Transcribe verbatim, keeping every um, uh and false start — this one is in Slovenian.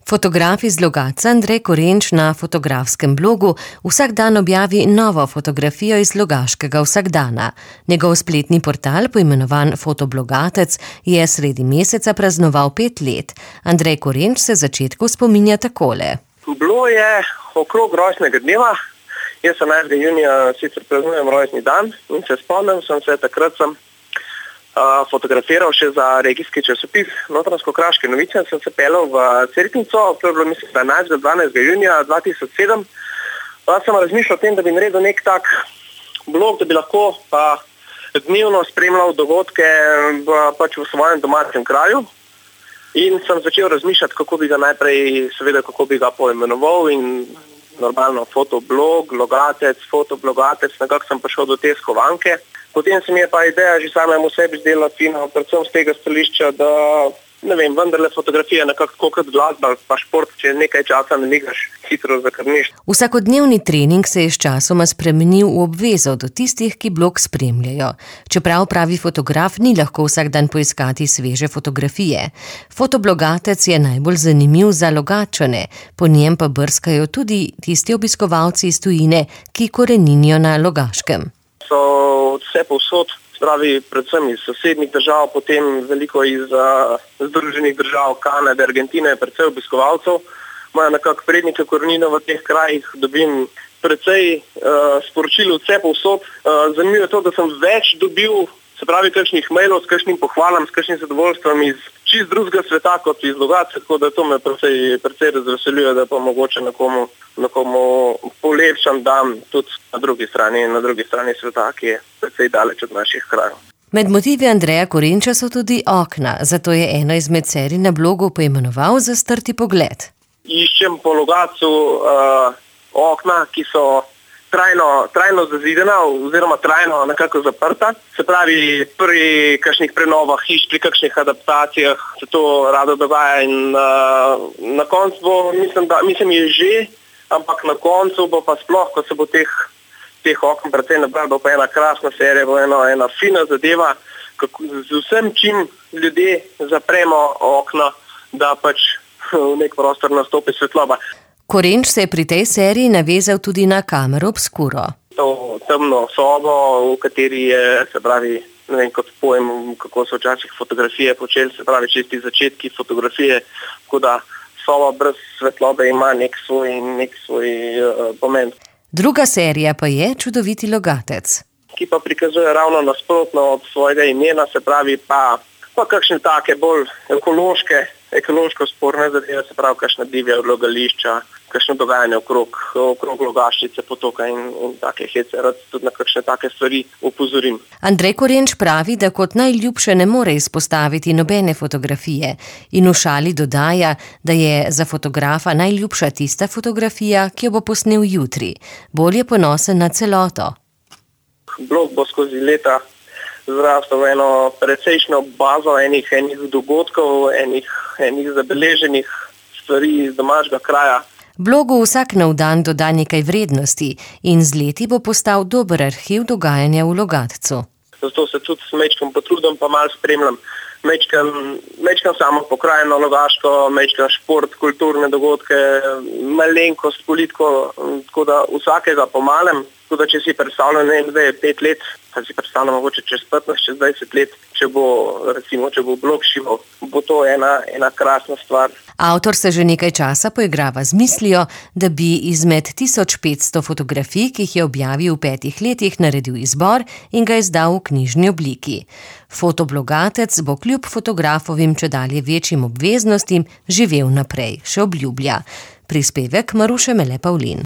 Fotograf iz Logatca Andrej Korenč na fotografskem blogu vsak dan objavi novo fotografijo iz logaškega vsakdana. Njegov spletni portal, poimenovan Fotoblogatec, je sredi meseca praznoval pet let. Andrej Korenč se začetku spominja takole. Bilo je okrog rojstnega dneva. Jaz enajstega junija sicer praznujem rojstni dan in se spomnim, sem se takrat sem uh, fotografiral še za regijski časopis Notranjsko-kraške novice. Sem se peljal v Cerknico, to je bilo mislim enajstega dvanajstega junija dva tisoč sedem. Pa sem razmišljal o tem, da bi naredil nek tak blog, da bi lahko uh, dnevno spremljal dogodke v, pač v svojem domačem kraju. In sem začel razmišljati, kako bi ga najprej, seveda, kako bi ga poimenoval in normalno fotoblog, logatec, fotoblogatec, nekako sem prišel do te skovanke. Potem se mi je pa ideja že samemu sebi zdela fina, predvsem z tega stališča, da ne vem, vendarle fotografija nekako tako kot glasba pa šport, če nekaj časa ne igraš, hitro zakrniš. Vsakodnevni trening se je sčasoma spremenil v obvezo do tistih, ki blog spremljajo. Čeprav pravi fotograf, ni lahko vsak dan poiskati sveže fotografije. Fotoblogatec je najbolj zanimiv za Logatčane, po njem pa brskajo tudi tisti obiskovalci iz tujine, ki koreninijo na Logaškem. So vse povsod, pravi predvsem iz sosednjih držav, potem veliko iz uh, Združenih držav, Kanade, Argentine, predvsej obiskovalcev. Imajo nekako prednike korenine v teh krajih, dobim precej uh, sporočil vse povsod. Uh, zanimivo je to, da sem več dobil, se pravi, kakšnih mailov s kakšnim pohvalam, s kakšnim zadovoljstvom iz čist drugega sveta kot iz Logatca, tako da to me precej, precej razveseljuje, da pa mogoče nekomu, nekomu polepšam dan tudi na drugi strani, na drugi strani sveta, ki je precej daleč od naših krajev. Med motivi Andreja Korenča so tudi okna, zato je eno izmed serij na blogu poimenoval Zastrti pogled. Iščem po Logatcu uh, okna, ki so trajno, trajno zazidena oziroma trajno nekako zaprta. Se pravi, pri kakšnih prenovah hiš, pri kakšnih adaptacijah se to rado dogaja in uh, na koncu bo, mislim, da, mislim je že, ampak na koncu bo pa sploh, ko se bo teh, teh okn precej nabral, bo pa ena krasna serija, bo ena, ena fina zadeva, kako, z vsem čim ljudje zapremo okna, da pač v nek prostor nastopi svetloba. Korenč se je pri tej seriji navezal tudi na kamero obskuro. To temno sobo, v kateri je, se pravi, ne vem, kot pojem, kako so včasih fotografije počeli, se pravi, čisti začetki fotografije, tako da soba brez svetlobe ima nek svoj, nek svoj uh, pomen. Druga serija pa je Čudoviti Logatec, ki pa prikazuje ravno nasprotno od svojega imena, se pravi pa, pa kakšne take bolj ekološke, ekološko sporne zadeve, se pravi, kakšna divja odlagališča, kakšno dogajanje okrog, okrog Logaščice, potoka in, in take hece, rad tudi na kakšne take stvari upozorim. Andrej Korenč pravi, da kot najljubše ne more izpostaviti nobene fotografije in v šali dodaja, da je za fotografa najljubša tista fotografija, ki jo bo posnel jutri. Bolj je ponosen na celoto. Blog bo skozi leta zrastel v eno precejšno bazo enih, enih dogodkov, enih, enih zabeleženih stvari iz domačega kraja. Blogu vsak nov dan doda nekaj vrednosti in z leti bo postal dober arhiv dogajanja v Logatcu. Zato se tudi s mečkom potrudim, pa malo spremljam. Mečkam, mečkam samo pokrajino Logaško, mečkam šport, kulturne dogodke, malenkost, politiko, tako da vsakega pomalem. Tako da če si predstavljam, ne vem, da je pet let, pa si predstavljam mogoče čez petnajst, čez dvajset let, če bo, recimo, če bo blog šival, bo to ena, ena krasna stvar. Avtor se že nekaj časa poigrava z mislijo, da bi izmed tisoč petsto fotografij, ki jih je objavil v petih letih, naredil izbor in ga izdal v knjižni obliki. Fotoblogatec bo kljub fotografovim čedalje večjim obveznostim živel naprej, še obljublja. Prispevek Maruše Mele Pavlin.